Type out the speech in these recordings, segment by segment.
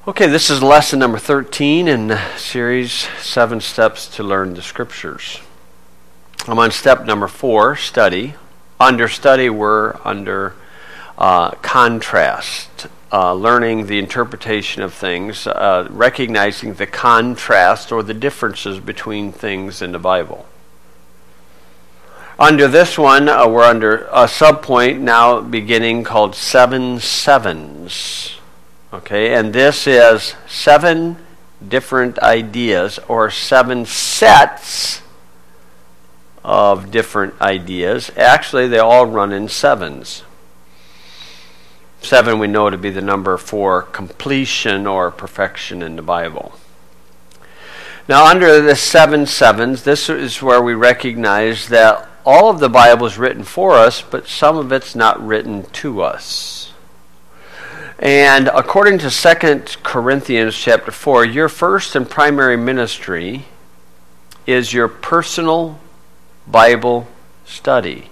Okay, this is lesson number 13 in the series 7 Steps to Learn the Scriptures. I'm on step number 4, study. Under study, we're under contrast, learning the interpretation of things, recognizing the contrast or the differences between things in the Bible. Under this one, we're under a subpoint now beginning called 7 Sevens. Okay, and this is 7 different ideas or 7 sets of different ideas. Actually, they all run in sevens. 7 we know to be the number for completion or perfection in the Bible. Now, under the 7 Sevens, this is where we recognize that all of the Bible is written for us, but some of it's not written to us. And according to 2 Corinthians chapter 4, your first and primary ministry is your personal Bible study.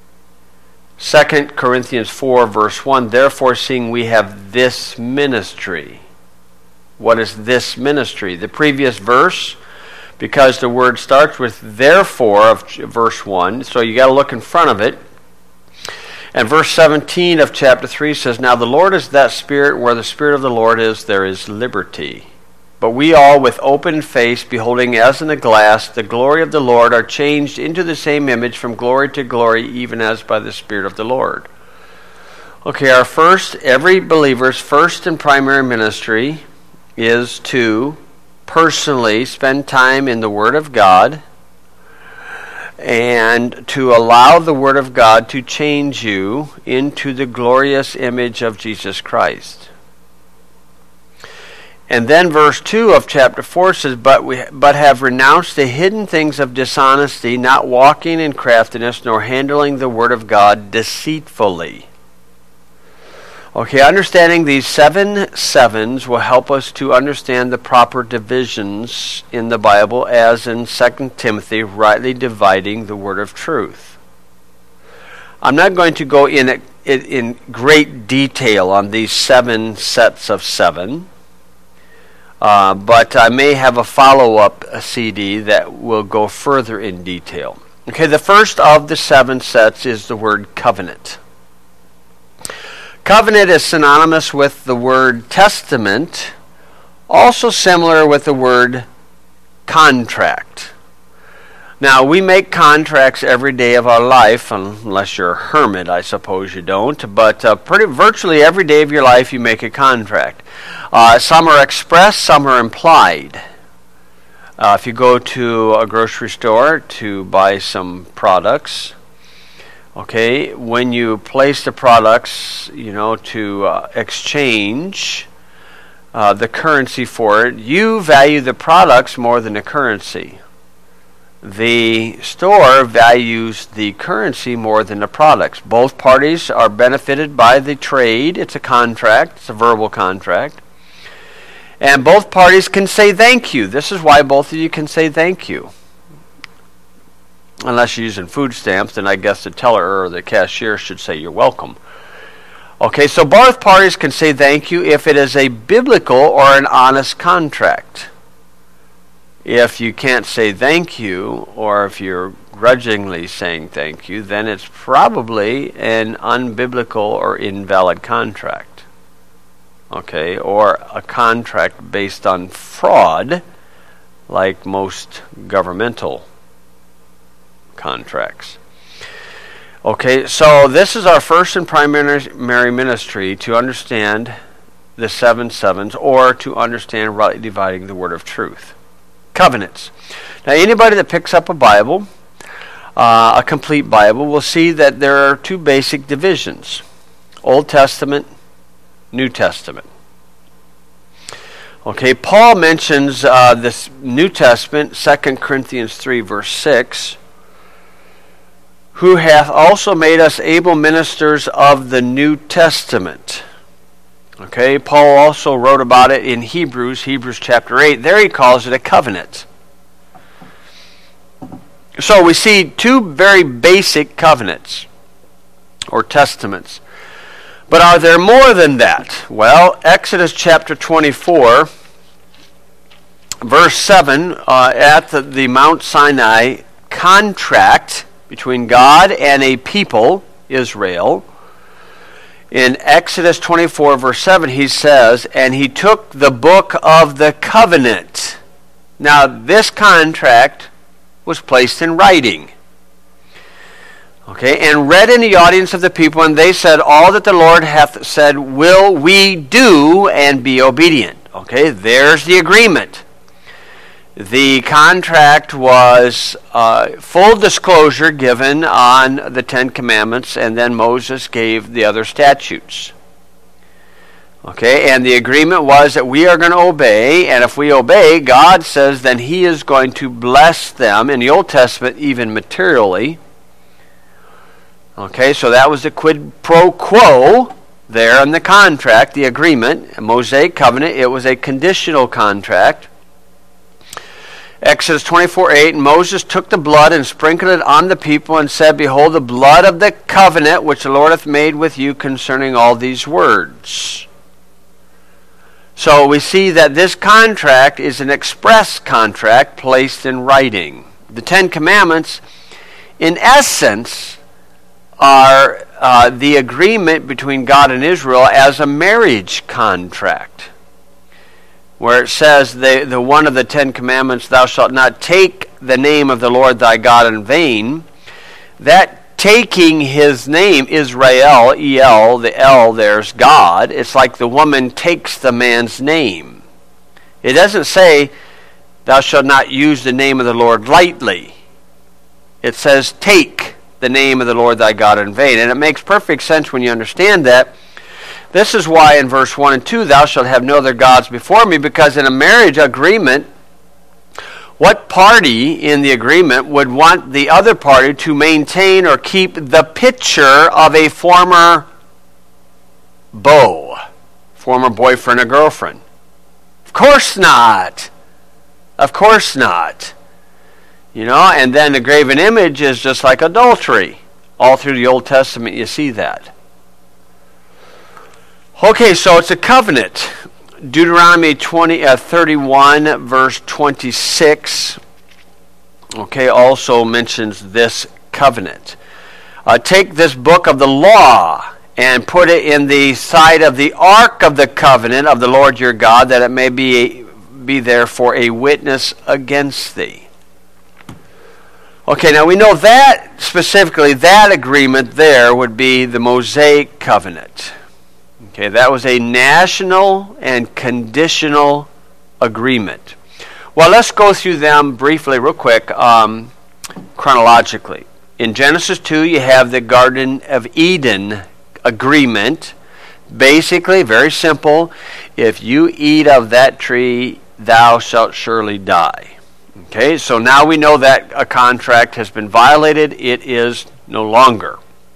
2 Corinthians 4 verse 1, therefore seeing we have this ministry. What is this ministry? The previous verse, because the word starts with therefore of verse 1, so you got to look in front of it. And verse 17 of chapter 3 says, now the Lord is that Spirit, where the Spirit of the Lord is, there is liberty. But we all, with open face, beholding as in a glass the glory of the Lord, are changed into the same image from glory to glory, even as by the Spirit of the Lord. Okay, every believer's first and primary ministry is to personally spend time in the Word of God, and to allow the Word of God to change you into the glorious image of Jesus Christ. And then verse 2 of chapter 4 says, but have renounced the hidden things of dishonesty, not walking in craftiness, nor handling the Word of God deceitfully. Okay, understanding these 7 sevens will help us to understand the proper divisions in the Bible, as in 2 Timothy, rightly dividing the word of truth. I'm not going to go in great detail on these 7 sets of 7, but I may have a follow-up CD that will go further in detail. Okay, the first of the 7 sets is the word covenant. Covenant is synonymous with the word testament, also similar with the word contract. Now, we make contracts every day of our life, unless you're a hermit, I suppose you don't, but virtually every day of your life you make a contract. Some are express, some are implied. If you go to a grocery store to buy some products, okay, when you place the products, to exchange the currency for it, you value the products more than the currency. The store values the currency more than the products. Both parties are benefited by the trade. It's a contract. It's a verbal contract. And both parties can say thank you. This is why both of you can say thank you. Unless you're using food stamps, then I guess the teller or the cashier should say you're welcome. Okay, so both parties can say thank you if it is a biblical or an honest contract. If you can't say thank you, or if you're grudgingly saying thank you, then it's probably an unbiblical or invalid contract. Okay, or a contract based on fraud, like most governmental contracts. Okay, so this is our first and primary ministry, to understand the 7 sevens, or to understand rightly dividing the word of truth. Covenants. Now, anybody that picks up a Bible, a complete Bible, will see that there are 2 basic divisions: Old Testament, New Testament. Okay, Paul mentions this New Testament, 2 Corinthians 3 verse 6, who hath also made us able ministers of the New Testament. Okay, Paul also wrote about it in Hebrews chapter 8. There he calls it a covenant. So we see 2 very basic covenants or testaments. But are there more than that? Well, Exodus chapter 24, verse 7, at the Mount Sinai contract between God and a people, Israel, in Exodus 24, verse 7, he says, "And he took the book of the covenant." Now, this contract was placed in writing. Okay, "and read in the audience of the people, and they said, All that the Lord hath said will we do, and be obedient." Okay, there's the agreement. The contract was full disclosure given on the Ten Commandments, and then Moses gave the other statutes. Okay, and the agreement was that we are going to obey, and if we obey, God says then He is going to bless them, in the Old Testament even materially. Okay, so that was the quid pro quo there in the contract, the agreement, a Mosaic covenant. It was a conditional contract. Exodus 24:8, "And Moses took the blood and sprinkled it on the people and said, Behold, the blood of the covenant which the Lord hath made with you concerning all these words." So we see that this contract is an express contract placed in writing. The Ten Commandments, in essence, are the agreement between God and Israel as a marriage contract, where it says the one of the Ten Commandments, "Thou shalt not take the name of the Lord thy God in vain." That taking His name, Israel, E-L, the L there's God. It's like the woman takes the man's name. It doesn't say, "Thou shalt not use the name of the Lord lightly." It says, "Take the name of the Lord thy God in vain." And it makes perfect sense when you understand that. This is why in verse 1 and 2, "Thou shalt have no other gods before me," because in a marriage agreement, what party in the agreement would want the other party to maintain or keep the picture of a former beau, former boyfriend or girlfriend? Of course not. Of course not. You know, and then the graven image is just like adultery. All through the Old Testament you see that. Okay, so it's a covenant. Deuteronomy 31, verse 26, okay, also mentions this covenant. "Take this book of the law and put it in the side of the ark of the covenant of the Lord your God, that it may be there for a witness against thee." Okay, now we know that specifically, that agreement there would be the Mosaic covenant. Okay, that was a national and conditional agreement. Well, let's go through them briefly, real quick, chronologically. In Genesis 2, you have the Garden of Eden agreement. Basically, very simple. If you eat of that tree, thou shalt surely die. Okay, so now we know that a contract has been violated. It is no longer.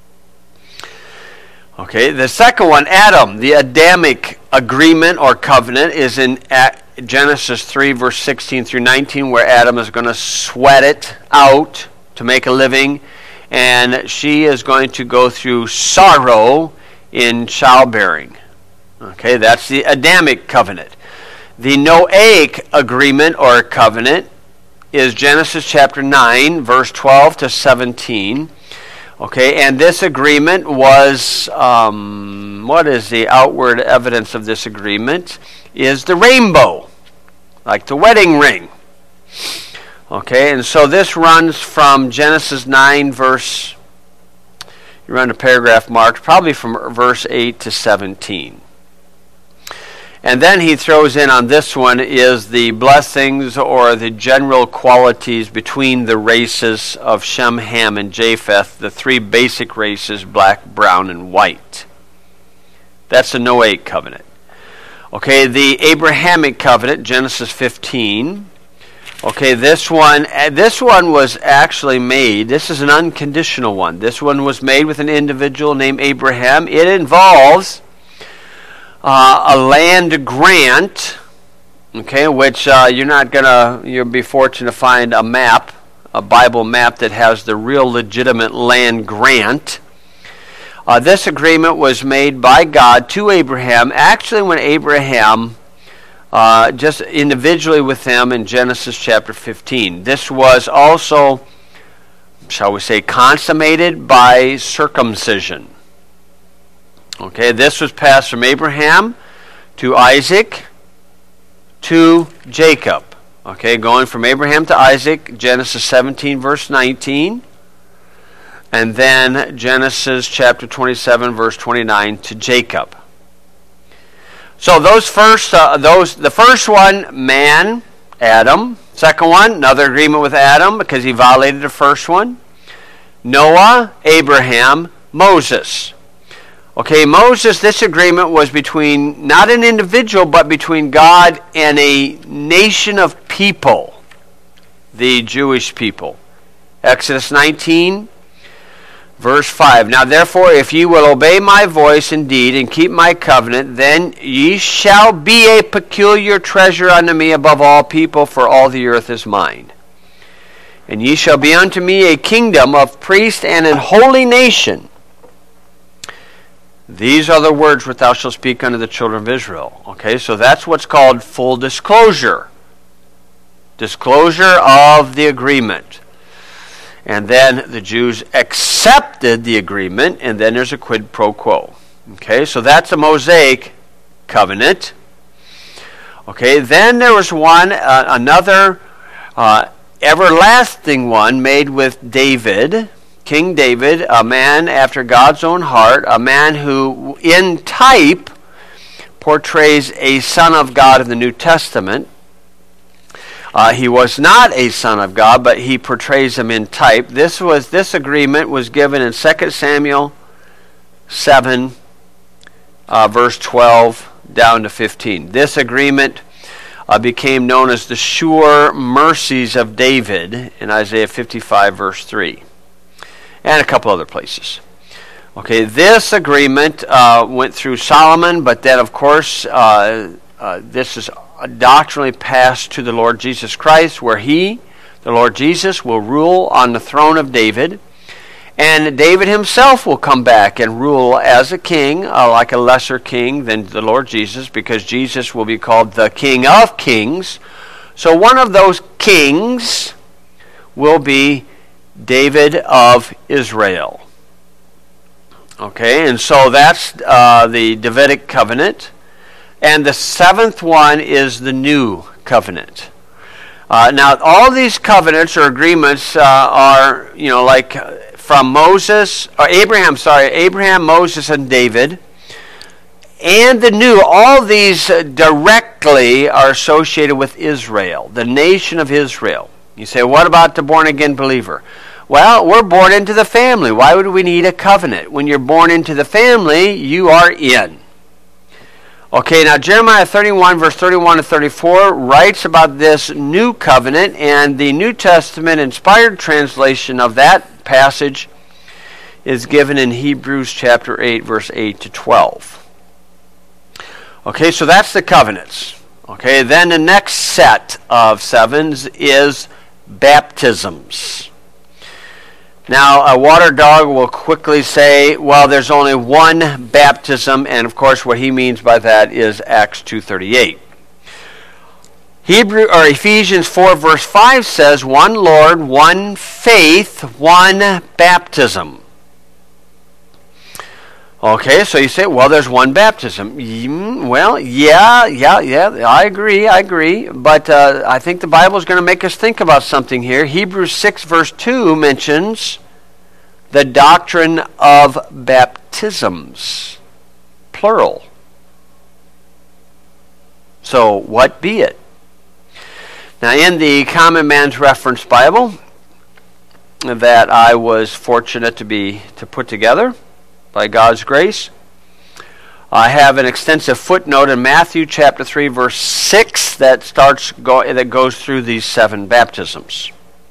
Okay, the second one, Adam, the Adamic agreement or covenant is in Genesis 3, verse 16 through 19, where Adam is going to sweat it out to make a living, and she is going to go through sorrow in childbearing. Okay, that's the Adamic covenant. The Noahic agreement or covenant is Genesis chapter 9, verse 12 to 17. Okay, and this agreement was, what is the outward evidence of this agreement? Is the rainbow, like the wedding ring. Okay, and so this runs from Genesis 9, verse, you run a paragraph marked, probably from verse 8 to 17. And then he throws in on this one is the blessings or the general qualities between the races of Shem, Ham, and Japheth, the three basic races, black, brown, and white. That's the Noahic covenant. Okay, the Abrahamic covenant, Genesis 15. Okay, this one was actually made, this is an unconditional one. This one was made with an individual named Abraham. It involves a land grant, okay, which you'll be fortunate to find a map, a Bible map that has the real legitimate land grant. This agreement was made by God to Abraham, actually when Abraham, just individually with him in Genesis chapter 15. This was also, shall we say, consummated by circumcision. Okay, this was passed from Abraham to Isaac to Jacob. Okay, going from Abraham to Isaac, Genesis 17 verse 19. And then Genesis chapter 27 verse 29 to Jacob. So those first, the first one, man, Adam. Second one, another agreement with Adam because he violated the first one. Noah, Abraham, Moses. Okay, Moses, this agreement was between not an individual, but between God and a nation of people, the Jewish people. Exodus 19, verse 5. Now therefore, if ye will obey my voice indeed, and keep my covenant, then ye shall be a peculiar treasure unto me above all people, for all the earth is mine. And ye shall be unto me a kingdom of priests and an holy nation. These are the words which thou shalt speak unto the children of Israel. Okay, so that's what's called full disclosure. Disclosure of the agreement. And then the Jews accepted the agreement, and then there's a quid pro quo. Okay, so that's a Mosaic covenant. Okay, then there was one, another everlasting one made with David, King David, a man after God's own heart, a man who in type portrays a son of God in the New Testament. He was not a son of God, but he portrays him in type. This agreement was given in 2 Samuel 7, verse 12 down to 15. This agreement became known as the sure mercies of David in Isaiah 55, verse 3. And a couple other places. Okay, this agreement went through Solomon, but then, of course, this is doctrinally passed to the Lord Jesus Christ, where he, the Lord Jesus, will rule on the throne of David. And David himself will come back and rule as a king, like a lesser king than the Lord Jesus, because Jesus will be called the King of Kings. So one of those kings will be David of Israel. Okay, and so that's the Davidic covenant. And the seventh one is the new covenant. Now, all these covenants or agreements are, like from Abraham, Moses, and David. And the new, all these directly are associated with Israel, the nation of Israel. You say, what about the born-again believer? Well, we're born into the family. Why would we need a covenant? When you're born into the family, you are in. Okay, now Jeremiah 31, verse 31 to 34 writes about this new covenant, and the New Testament inspired translation of that passage is given in Hebrews chapter 8, verse 8 to 12. Okay, so that's the covenants. Okay, then the next set of sevens is baptisms. Now, a water dog will quickly say, well, there's only one baptism, and of course what he means by that is Acts 2:38. Ephesians 4 verse 5 says, one Lord, one faith, one baptism. Okay, so you say, well, there's one baptism. Well, yeah, I agree. But I think the Bible is going to make us think about something here. Hebrews 6 verse 2 mentions the doctrine of baptisms, plural. So, what be it? Now, in the Common Man's Reference Bible that I was fortunate to put together, by God's grace, I have an extensive footnote in Matthew chapter 3 verse 6 that goes through these seven baptisms.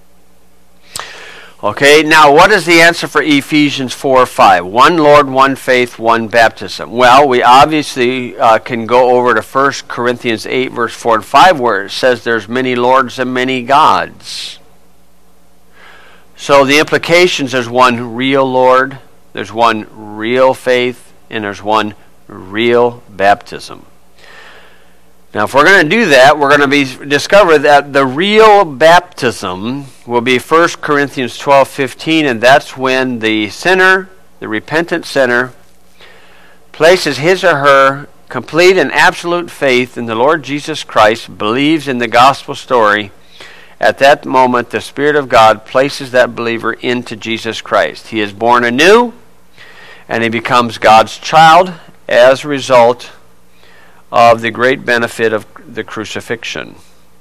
Okay, now what is the answer for Ephesians 4:5? One Lord, one faith, one baptism. Well, we obviously can go over to 1 Corinthians 8 verse 4 and 5 where it says there's many lords and many gods. So the implications, there's one real Lord, there's one real faith and there's one real baptism. Now, if we're going to do that, we're going to discover that the real baptism will be 1 Corinthians 12:15, and that's when the sinner, the repentant sinner, places his or her complete and absolute faith in the Lord Jesus Christ, believes in the gospel story. At that moment, the Spirit of God places that believer into Jesus Christ. He is born anew, and he becomes God's child as a result of the great benefit of the crucifixion.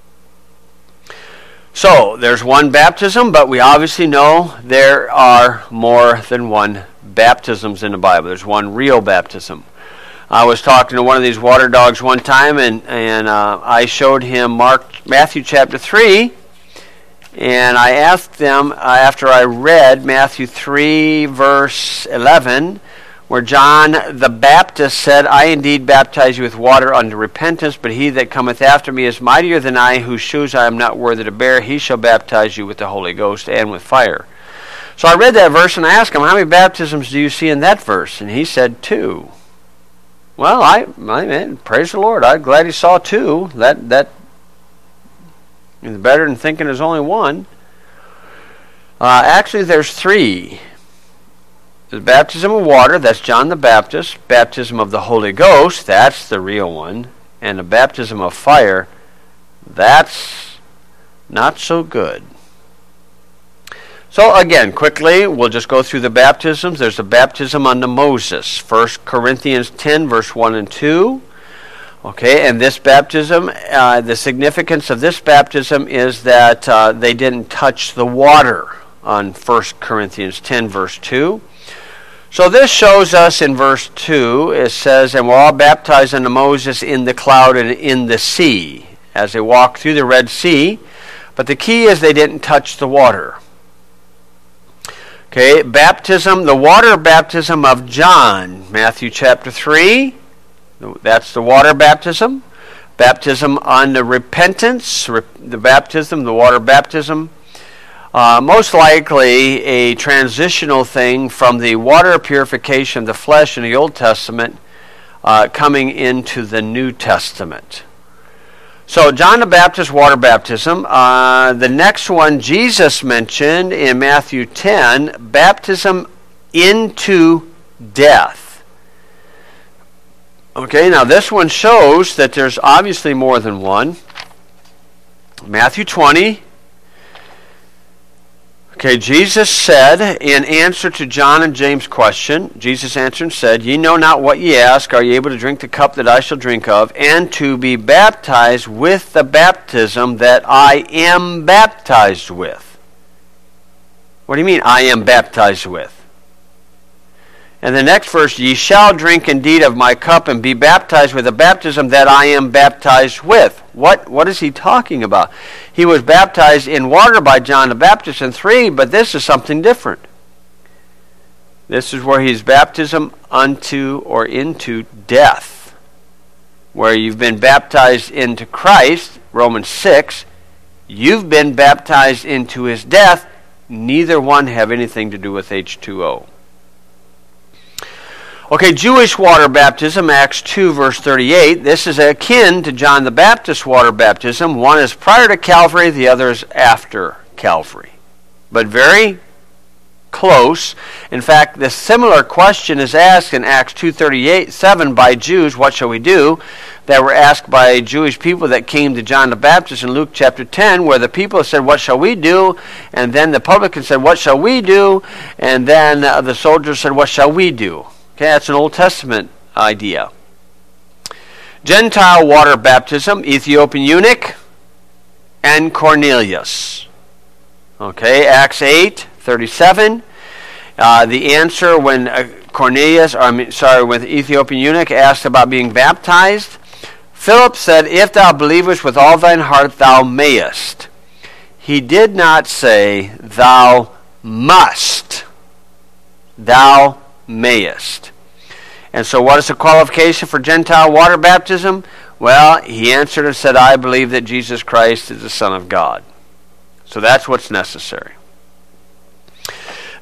So, there's one baptism, but we obviously know there are more than one baptisms in the Bible. There's one real baptism. I was talking to one of these water dogs one time, and I showed him Matthew chapter 3, and I asked them, after I read Matthew 3, verse 11, where John the Baptist said, I indeed baptize you with water unto repentance, but he that cometh after me is mightier than I, whose shoes I am not worthy to bear. He shall baptize you with the Holy Ghost and with fire. So I read that verse and I asked him, how many baptisms do you see in that verse? And he said 2. Well, I mean, praise the Lord. I'm glad he saw 2. That is better than thinking there's only one. Actually, there's 3. The baptism of water, that's John the Baptist. Baptism of the Holy Ghost, that's the real one. And the baptism of fire, that's not so good. So again, quickly, we'll just go through the baptisms. There's a baptism unto Moses. 1 Corinthians 10, verse 1 and 2. Okay, and this baptism, the significance of this baptism is that they didn't touch the water on 1 Corinthians 10, verse 2. So this shows us in verse 2, it says, and we're all baptized unto Moses in the cloud and in the sea, as they walked through the Red Sea. But the key is they didn't touch the water. Okay, baptism, the water baptism of John, Matthew chapter 3, that's the water baptism. Baptism unto repentance, the water baptism. Most likely a transitional thing from the water purification of the flesh in the Old Testament coming into the New Testament. So John the Baptist, water baptism. The next one Jesus mentioned in Matthew 10, baptism into death. Okay, now this one shows that there's obviously more than one. Matthew 20. Okay, Jesus said, in answer to John and James' question, Jesus answered and said, ye know not what ye ask. Are ye able to drink the cup that I shall drink of, and to be baptized with the baptism that I am baptized with? What do you mean, I am baptized with? And the next verse, ye shall drink indeed of my cup and be baptized with the baptism that I am baptized with. What is he talking about? He was baptized in water by John the Baptist in 3, but this is something different. This is where he's baptism unto or into death. Where you've been baptized into Christ, Romans 6, you've been baptized into his death. Neither one have anything to do with H2O. Okay, Jewish water baptism, Acts 2, verse 38. This is akin to John the Baptist water baptism. One is prior to Calvary, the other is after Calvary. But very close. In fact, the similar question is asked in Acts 2:37 by Jews, what shall we do? That were asked by Jewish people that came to John the Baptist in Luke chapter 10, where the people said, what shall we do? And then the publican said, what shall we do? And then the soldiers said, what shall we do? Okay, that's an Old Testament idea. Gentile water baptism, Ethiopian eunuch, and Cornelius. Okay, Acts 8:37. The answer when when the Ethiopian eunuch asked about being baptized, Philip said, if thou believest with all thine heart, thou mayest. He did not say, thou must. Thou mayest. And so what is the qualification for Gentile water baptism? Well, he answered and said, I believe that Jesus Christ is the Son of God. So that's what's necessary.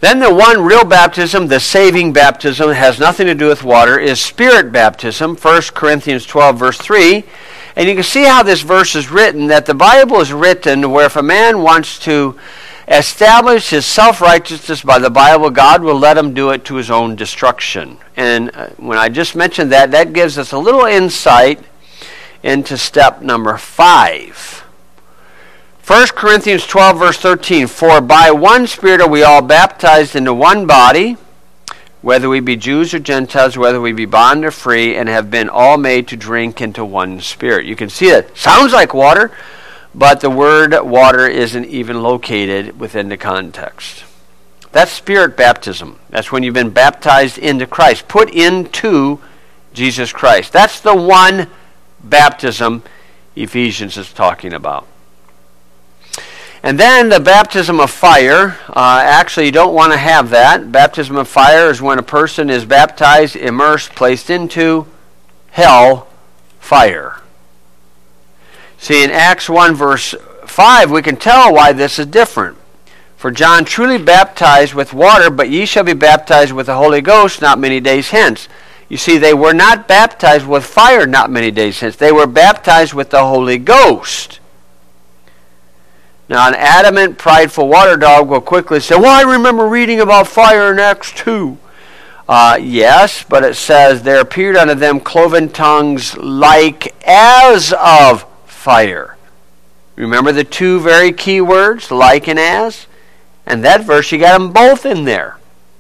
Then the one real baptism, the saving baptism, has nothing to do with water, is Spirit baptism, 1 Corinthians 12, verse 3. And you can see how this verse is written, that the Bible is written where if a man wants to establish his self-righteousness by the Bible, God will let him do it to his own destruction. And when I just mentioned that, that gives us a little insight into step number 5. 1 Corinthians 12, verse 13, for by one Spirit are we all baptized into one body, whether we be Jews or Gentiles, whether we be bond or free, and have been all made to drink into one Spirit. You can see it sounds like water, but the word water isn't even located within the context. That's Spirit baptism. That's when you've been baptized into Christ, put into Jesus Christ. That's the one baptism Ephesians is talking about. And then the baptism of fire, actually you don't want to have that. Baptism of fire is when a person is baptized, immersed, placed into hell fire. See, in Acts 1 verse 5, we can tell why this is different. For John truly baptized with water, but ye shall be baptized with the Holy Ghost not many days hence. You see, they were not baptized with fire not many days hence. They were baptized with the Holy Ghost. Now, an adamant, prideful water dog will quickly say, well, I remember reading about fire in Acts 2. Yes, but it says, there appeared unto them cloven tongues like as of fire. Remember the two very key words, like and as? And that verse, you got them both in there.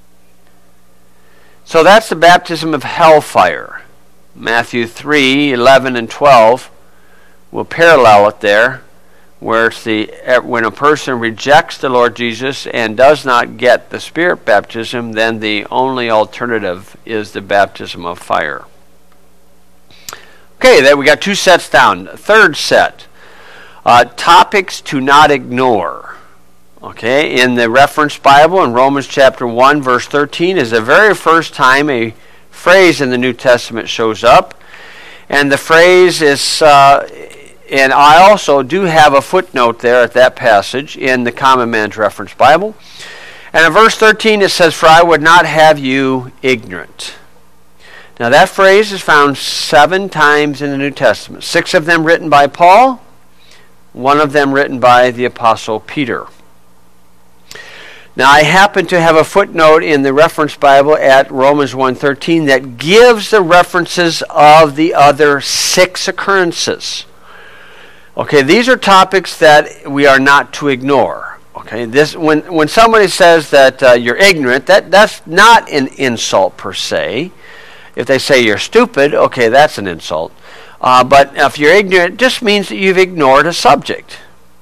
So that's the baptism of hellfire. Matthew 3, 11 and 12 will parallel it there, where it's when a person rejects the Lord Jesus and does not get the Spirit baptism, then the only alternative is the baptism of fire. Okay, then we got 2 sets down. Third set, topics to not ignore. Okay, in the reference Bible in Romans chapter 1 verse 13 is the very first time a phrase in the New Testament shows up, and the phrase is and I also do have a footnote there at that passage in the Common Man's Reference Bible. And in verse 13 it says, for I would not have you ignorant. Now that phrase is found 7 times in the New Testament. 6 of them written by Paul, 1 of them written by the Apostle Peter. Now I happen to have a footnote in the Reference Bible at Romans 1:13 that gives the references of the other 6 occurrences. Okay, these are topics that we are not to ignore. Okay, this when somebody says that you're ignorant, that's not an insult per se. If they say you're stupid, okay, that's an insult. But if you're ignorant, it just means that you've ignored a subject.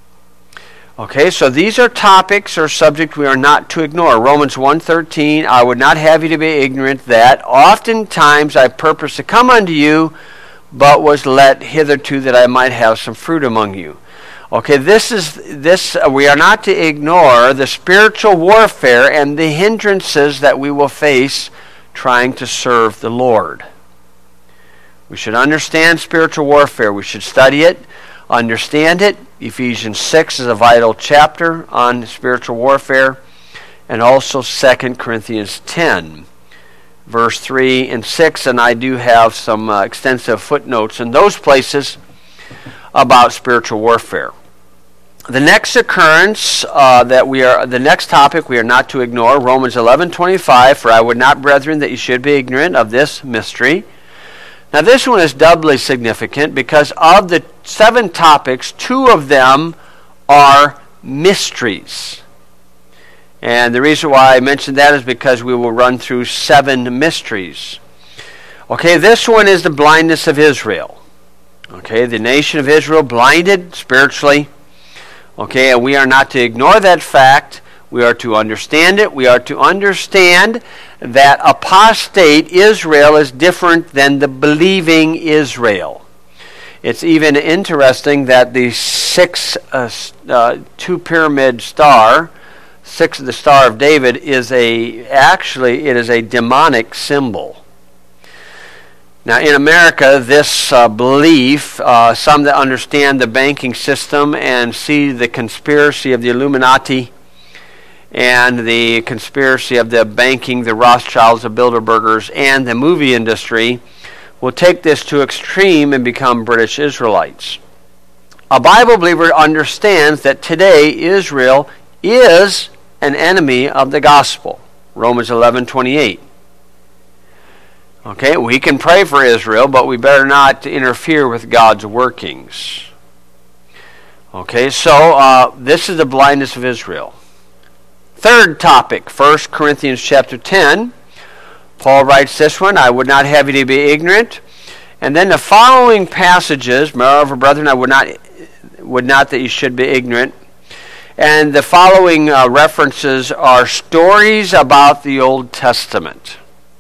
Okay, so these are topics or subjects we are not to ignore. Romans 1:13, I would not have you to be ignorant that oftentimes I purpose to come unto you, but was let hitherto that I might have some fruit among you. Okay, we are not to ignore the spiritual warfare and the hindrances that we will face trying to serve the Lord. We should understand spiritual warfare. We should study it, understand it. Ephesians 6 is a vital chapter on spiritual warfare, and also 2 Corinthians 10. Verse 3 and 6, and I do have some extensive footnotes in those places about spiritual warfare. The next occurrence the next topic we are not to ignore, Romans 11:25, for I would not, brethren, that you should be ignorant of this mystery. Now this one is doubly significant because of the 7 topics, 2 of them are mysteries. And the reason why I mentioned that is because we will run through 7 mysteries. Okay, this one is the blindness of Israel. Okay, the nation of Israel blinded spiritually. Okay, and we are not to ignore that fact. We are to understand it. We are to understand that apostate Israel is different than the believing Israel. It's even interesting that the 2-pyramid star, 6 of the Star of David, is a demonic symbol. Now in America, this belief, some that understand the banking system and see the conspiracy of the Illuminati and the conspiracy of the banking, the Rothschilds, the Bilderbergers, and the movie industry will take this to extreme and become British Israelites. A Bible believer understands that today Israel is an enemy of the gospel. Romans 11:28. Okay, we can pray for Israel, but we better not interfere with God's workings. Okay, so this is the blindness of Israel. Third topic, 1 Corinthians chapter 10. Paul writes this one, I would not have you to be ignorant. And then the following passages, moreover, brethren, I would not that you should be ignorant. And the following references are stories about the Old Testament.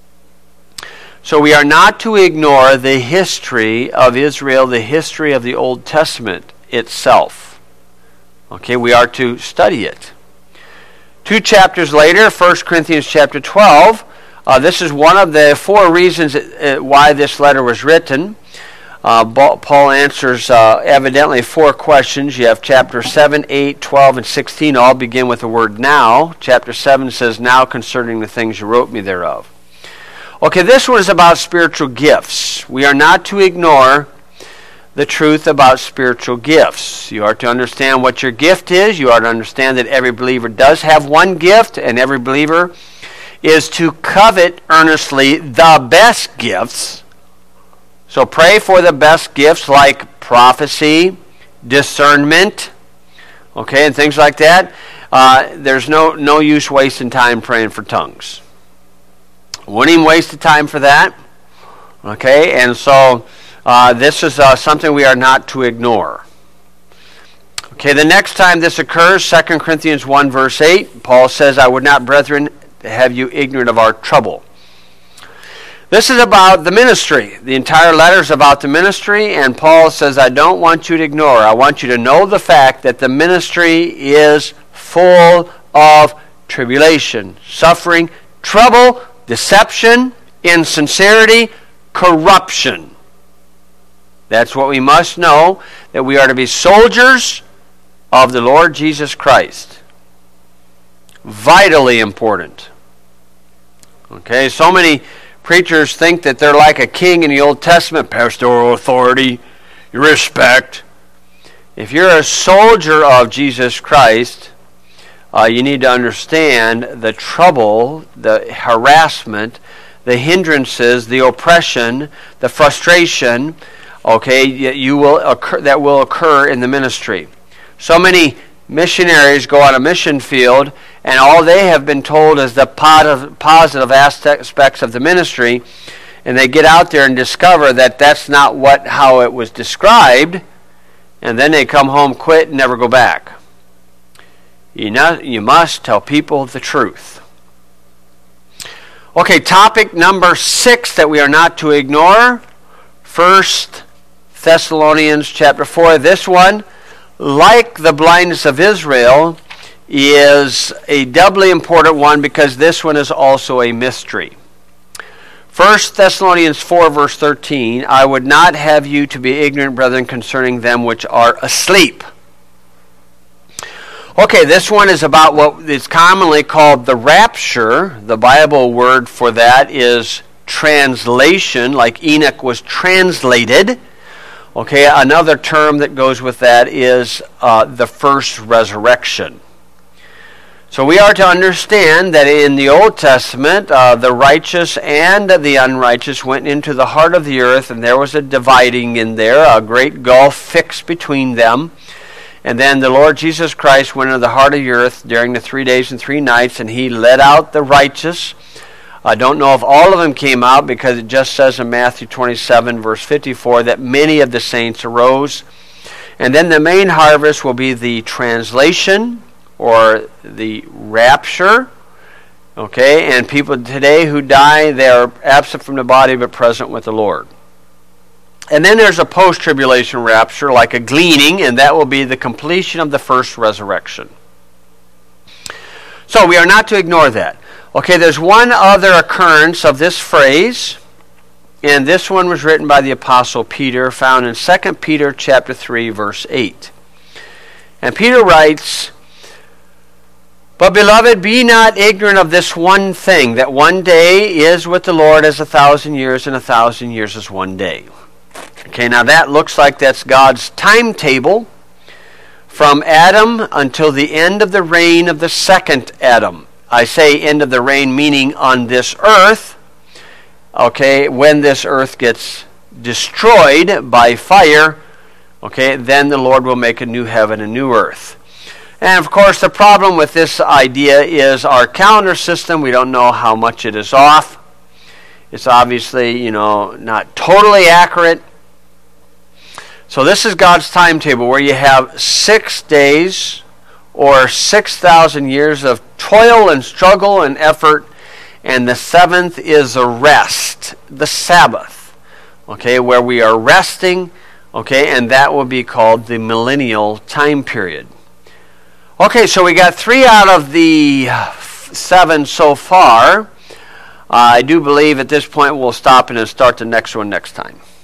So we are not to ignore the history of Israel, the history of the Old Testament itself. Okay, we are to study it. 2 chapters later, 1 Corinthians chapter 12, this is one of the 4 reasons why this letter was written. Paul answers evidently 4 questions. You have chapter 7, 8, 12, and 16 all begin with the word now. Chapter 7 says, now concerning the things you wrote me thereof. Okay, this one is about spiritual gifts. We are not to ignore the truth about spiritual gifts. You are to understand what your gift is. You are to understand that every believer does have one gift, and every believer is to covet earnestly the best gifts. So pray for the best gifts like prophecy, discernment, okay, and things like that. There's no use wasting time praying for tongues. Wouldn't even waste the time for that. Okay, and so this is something we are not to ignore. Okay, the next time this occurs, 2 Corinthians 1 verse 8, Paul says, I would not, brethren, have you ignorant of our trouble. This is about the ministry. The entire letter is about the ministry, and Paul says, I don't want you to ignore. I want you to know the fact that the ministry is full of tribulation, suffering, trouble, deception, insincerity, corruption. That's what we must know, that we are to be soldiers of the Lord Jesus Christ. Vitally important. Okay, so many preachers think that they're like a king in the Old Testament, pastoral authority, respect. If you're a soldier of Jesus Christ, you need to understand the trouble, the harassment, the hindrances, the oppression, the frustration, okay, that will occur in the ministry. So many missionaries go on a mission field, and all they have been told is the positive aspects of the ministry, and they get out there and discover that that's not how it was described, and then they come home, quit, and never go back. You must tell people the truth. Okay, topic number 6 that we are not to ignore, 1 Thessalonians chapter 4. This one, like the blindness of Israel, is a doubly important one because this one is also a mystery. 1 Thessalonians 4 verse 13, I would not have you to be ignorant, brethren, concerning them which are asleep. Okay, this one is about what is commonly called the rapture. The Bible word for that is translation, like Enoch was translated. Okay, another term that goes with that is the first resurrection. So we are to understand that in the Old Testament, the righteous and the unrighteous went into the heart of the earth, and there was a dividing in there, a great gulf fixed between them. And then the Lord Jesus Christ went into the heart of the earth during the 3 days and 3 nights, and he led out the righteous. I don't know if all of them came out, because it just says in Matthew 27 verse 54 that many of the saints arose. And then the main harvest will be the translation or the rapture. Okay, and people today who die, they are absent from the body but present with the Lord. And then there's a post-tribulation rapture, like a gleaning, and that will be the completion of the first resurrection. So we are not to ignore that. Okay, there's one other occurrence of this phrase, and this one was written by the Apostle Peter, found in 2 Peter chapter 3, verse 8. And Peter writes, But beloved, be not ignorant of this one thing, that one day is with the Lord as 1,000 years, and 1,000 years is one day. Okay, now that looks like that's God's timetable from Adam until the end of the reign of the second Adam. I say end of the reign meaning on this earth. Okay, when this earth gets destroyed by fire, okay, then the Lord will make a new heaven and new earth. And of course, the problem with this idea is our calendar system. We don't know how much it is off. It's obviously, not totally accurate. So this is God's timetable, where you have 6 days or 6,000 years of toil and struggle and effort, and the seventh is a rest, the Sabbath, okay, where we are resting, okay, and that will be called the millennial time period. Okay, so we got 3 out of the 7 so far. I do believe at this point we'll stop and start the next one next time.